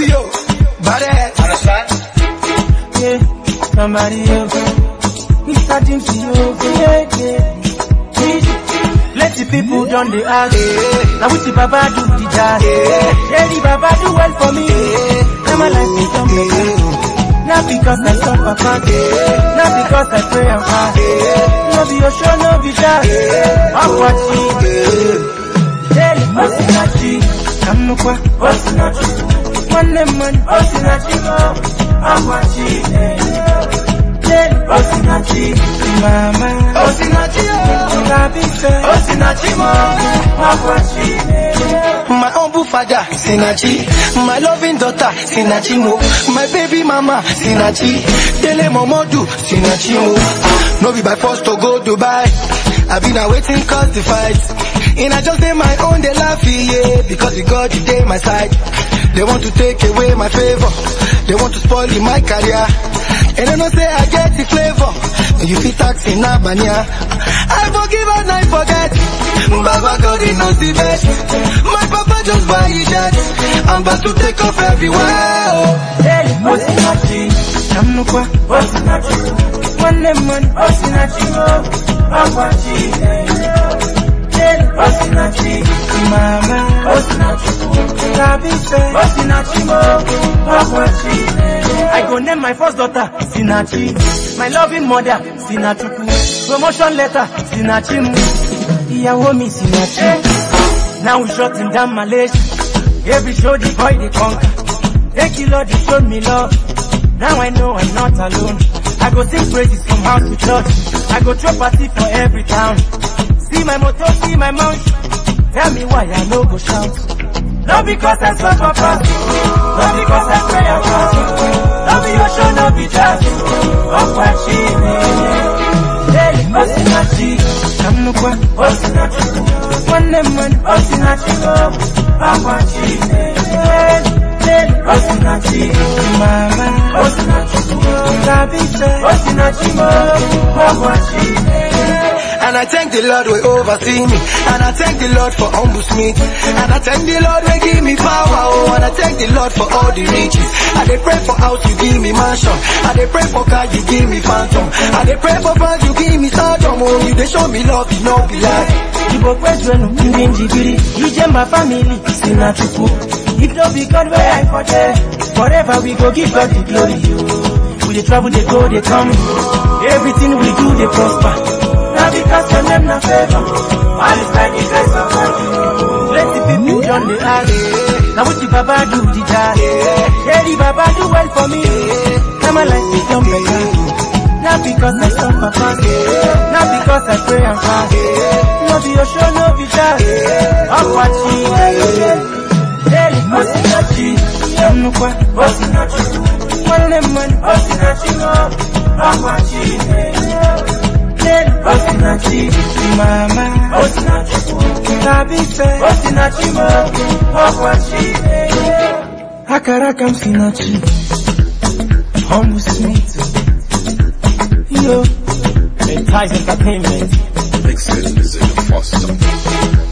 yo, bad understand? Yeah, somebody else. We starting to you, yeah. Plenty people done the ask. Now which the Baba do the jazz. Yeah, the Baba do well for me. Now my life is done better. Not because I saw Papa. Not because I pray and fast. No be your show, no be jazz. I'm watching. Yeah, Osinachi. I'm no kwa. Osinachi. One man, Osinachi. I'm watching. Osinachi, mama, Osinachi, Osinachi, my humble father, Sinachi, my loving daughter, Sinachi, my baby mama, Sinachi, Dele Momodu, Sinachi, no be by force to go Dubai, I been awaiting cause the fight, and I just did my own, they laugh, yeah, because the God is there my side, they want to take away my favor, they want to spoil my career. And I don't say I get the flavor. You feel tax in Albania. I forgive and I forget. Baba God, he knows the best. My papa just buy his jet. I'm about to take off everywhere. Hey, Osinachi, I'm no kwa. Osinachi, one man, Osinachi, Osinachi, Osinachi, mama, Osinachi, Osinachi, Osinachi. I go name my first daughter, Sinachi. My loving mother, Sinachuku. Promotion letter, Sinachi. Iyawo mi Sinachi. Now we shutting down Malaysia. Every show the boy they conquer. Thank you Lord, you showed me love. Now I know I'm not alone. I go sing praises from house to church. I go throw party for every town. See my motto, see my mouth. Tell me why I no go shout. Not because I saw Papa. Not because I pray and fast. Not be your show, not be just. I'm watching. Hey, Osinachi. I'm no kwa. Osinachi. One man, Osinachi. I'm watching. Hey, Osinachi. Mama, Osinachi. Osinachi. I'm watching. And I thank the Lord will oversee me. And I thank the Lord for humble me. And I thank the Lord will give me power. Oh, and I thank the Lord for all the riches. And they pray for house, you give me mansion. And they pray for car, you give me phantom. And they pray for friends, you give me stardom. Oh, you they show me love, you know be like. You go question, you jam my family, Sinachuku. If no be God where I for there, forever we go give God the glory. We they travel, they go, they come. Everything we do, they prosper. Now because your name na favor, all is by the grace of God. Plenty people done the ask. Now what the Baba do the jazz. Yeah, the Baba do well for me. Now my life is done better. Not because I saw Papa. Not because I pray and fast. No be your show, no be jazz. I'm watching. Hey, Osinachi, I'm no kwa. Osinachi, one man, Osinachi, I'm watching. Osinachi, mama, Osinachi, Osinachi, Osinachi, Hakarakam Sinachi, Humble Smith, yo, Entice Entertainment, Exit is in the foster.